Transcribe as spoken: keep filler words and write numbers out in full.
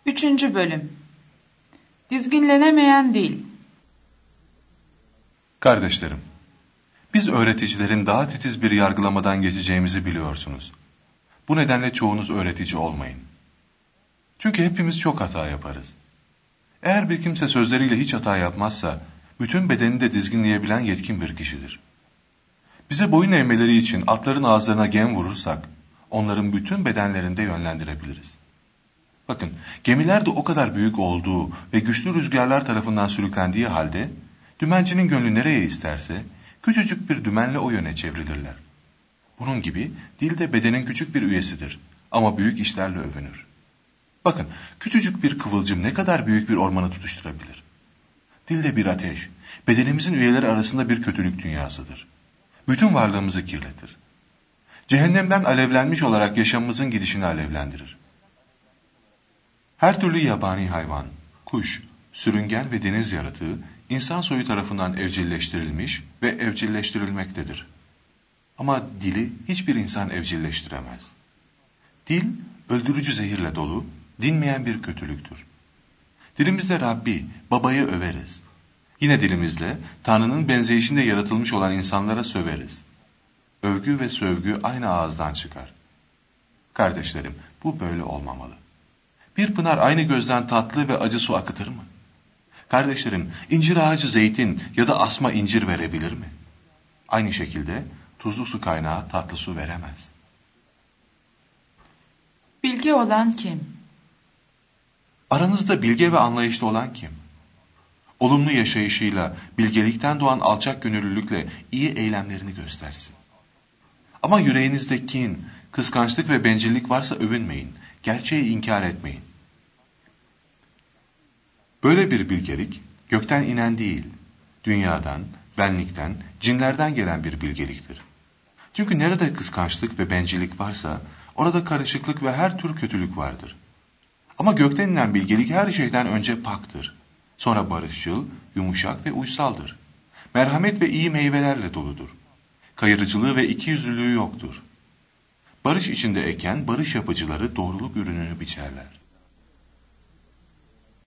Üçüncü bölüm. Dizginlenemeyen dil. Kardeşlerim, biz öğreticilerin daha titiz bir yargılamadan geçeceğimizi biliyorsunuz. Bu nedenle çoğunuz öğretici olmayın. Çünkü hepimiz çok hata yaparız. Eğer bir kimse sözleriyle hiç hata yapmazsa, bütün bedenini de dizginleyebilen yetkin bir kişidir. Bize boyun eğmeleri için atların ağızlarına gem vurursak, onların bütün bedenlerinde yönlendirebiliriz. Bakın, gemiler de o kadar büyük olduğu ve güçlü rüzgarlar tarafından sürüklendiği halde, dümencinin gönlü nereye isterse, küçücük bir dümenle o yöne çevrilirler. Bunun gibi, dil de bedenin küçük bir üyesidir ama büyük işlerle övünür. Bakın, küçücük bir kıvılcım ne kadar büyük bir ormanı tutuşturabilir. Dil de bir ateş, bedenimizin üyeleri arasında bir kötülük dünyasıdır. Bütün varlığımızı kirletir. Cehennemden alevlenmiş olarak yaşamımızın gidişini alevlendirir. Her türlü yabani hayvan, kuş, sürüngen ve deniz yaratığı, insan soyu tarafından evcilleştirilmiş ve evcilleştirilmektedir. Ama dili hiçbir insan evcilleştiremez. Dil, öldürücü zehirle dolu, dinmeyen bir kötülüktür. Dilimizle Rabbi, babayı överiz. Yine dilimizle, Tanrı'nın benzeyişinde yaratılmış olan insanlara söveriz. Övgü ve sövgü aynı ağızdan çıkar. Kardeşlerim, bu böyle olmamalı. Bir pınar aynı gözden tatlı ve acı su akıtır mı? Kardeşlerim, incir ağacı zeytin ya da asma incir verebilir mi? Aynı şekilde tuzlu su kaynağı tatlı su veremez. Bilge olan kim? Aranızda bilge ve anlayışlı olan kim? Olumlu yaşayışıyla, bilgelikten doğan alçak gönüllülükle iyi eylemlerini göstersin. Ama yüreğinizde kin, kıskançlık ve bencillik varsa övünmeyin, gerçeği inkar etmeyin. Böyle bir bilgelik, gökten inen değil, dünyadan, benlikten, cinlerden gelen bir bilgeliktir. Çünkü nerede kıskançlık ve bencillik varsa, orada karışıklık ve her tür kötülük vardır. Ama gökten inen bilgelik her şeyden önce paktır. Sonra barışçıl, yumuşak ve uysaldır. Merhamet ve iyi meyvelerle doludur. Kayırıcılığı ve ikiyüzlülüğü yoktur. Barış içinde eken barış yapıcıları doğruluk ürününü biçerler.